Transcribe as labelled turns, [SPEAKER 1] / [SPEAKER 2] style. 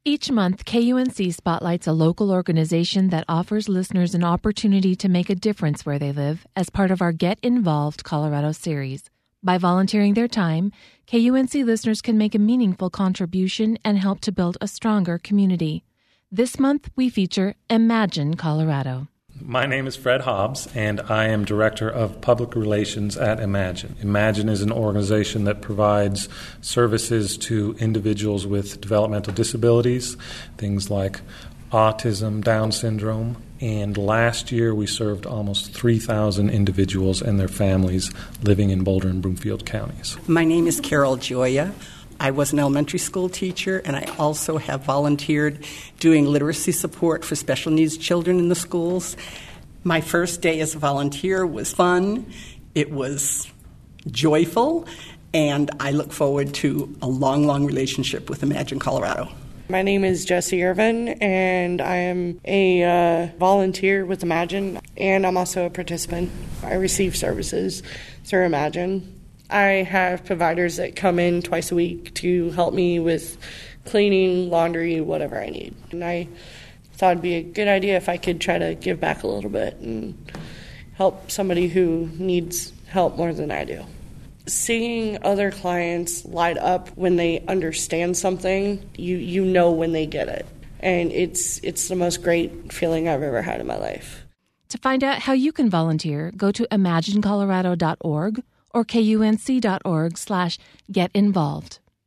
[SPEAKER 1] Each month, KUNC spotlights a local organization that offers listeners an opportunity to make a difference where they live as part of our Get Involved Colorado series. By volunteering their time, KUNC listeners can make a meaningful contribution and help to build a stronger community. This month, we feature Imagine Colorado.
[SPEAKER 2] My name is Fred Hobbs, and I am Director of Public Relations at Imagine. Imagine is an organization that provides services to individuals with developmental disabilities, things like autism, Down syndrome, and last year we served almost 3,000 individuals and their families living in Boulder and Broomfield counties.
[SPEAKER 3] My name is Carol Gioia. I was an elementary school teacher, and I also have volunteered doing literacy support for special needs children in the schools. My first day as a volunteer was fun, it was joyful, and I look forward to a long, long relationship with Imagine Colorado.
[SPEAKER 4] My name is Jessie Irvin, and I am a volunteer with Imagine, and I'm also a participant. I receive services through Imagine. I have providers that come in twice a week to help me with cleaning, laundry, whatever I need. And I thought it'd be a good idea if I could try to give back a little bit and help somebody who needs help more than I do. Seeing other clients light up when they understand something, you know when they get it. And it's the most great feeling I've ever had in my life.
[SPEAKER 1] To find out how you can volunteer, go to imaginecolorado.org or kunc.org/getinvolved.